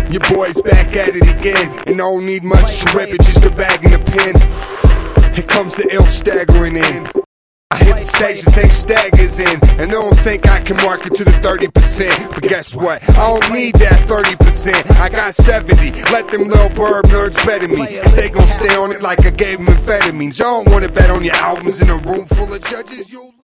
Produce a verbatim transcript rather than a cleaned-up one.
Your boy's back at it again, and I don't need much to rip it, just a bag and a pen. Here comes the ill staggering in. I hit the stage and think staggers in, and they don't think I can market to the thirty percent. But guess what? I don't need that thirty percent. I got seventy. Let them little burb nerds better me, cause they gon' stay on it like I gave them amphetamines. Y'all don't wanna bet on your albums in a room full of judges. You'll